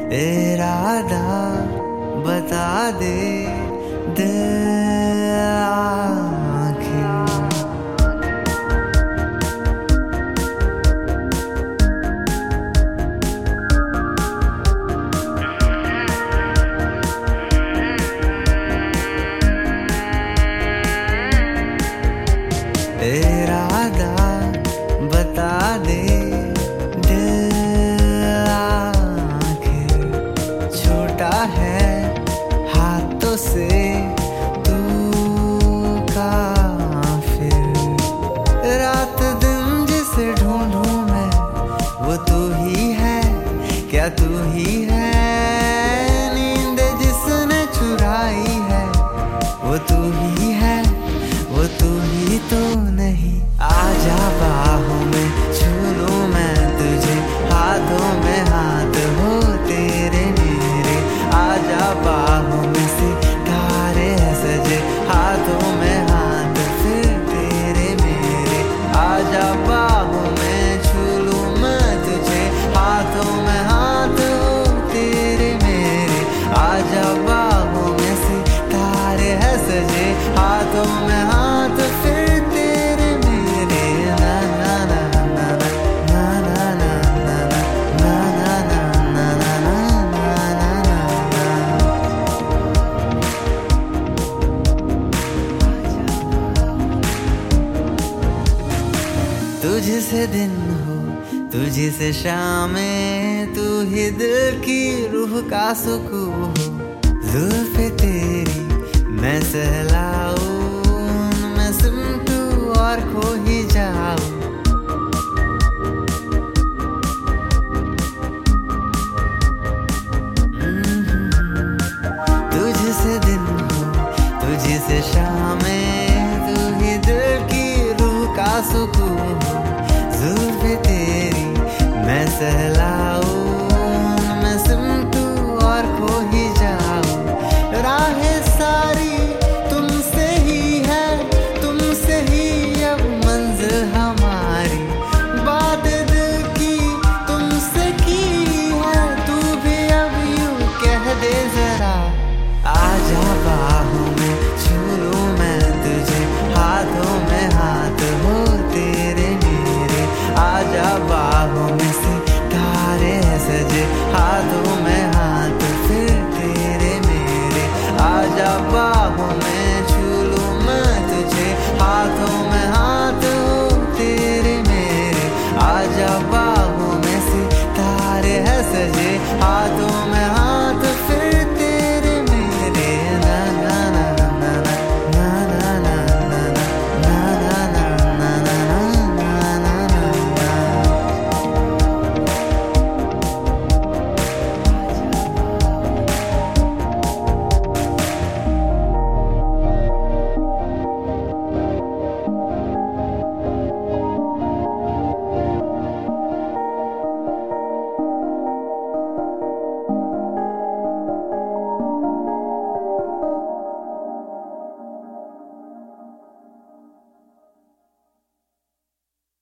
इरादा बता दे दिल आखिर। इरादा बता दे है हाथों से तू काफिर। रात दिन जिसे ढूंढूं मैं वो तू ही है, क्या तू ही है? नींद जिसने चुराई है वो तू ही है, वो तू ही तो नहीं। आजा बाहों में छू लूं मैं तुझे, हाथों में हाथ हो तेरे मेरे। आजा बाहों में सितारे सजे, हाथों में हाथ फिर तेरे मेरे। आजा बाहों में छू लूं मैं तुझे, हाथों में हाथ हो तेरे मेरे। आजा बाहों में सितारे है सजे, हाथों में हाथ फिर तेरे मेरे। ना ना ना ना ना ना ना ना ना ना ना ना ना ना। तुझसे दिन हो तुझसे शामें, तू ही दिल की रूह का सुकून हो। जुल्फे तेरी मैं सहलाऊं, मैं सिमटूं और खो ही जाऊं। तुझसे दिन हो तुझसे शामें, तू ही दिल की रूह का सुकून हो। जुल्फे तेरी मैं सहलाऊं,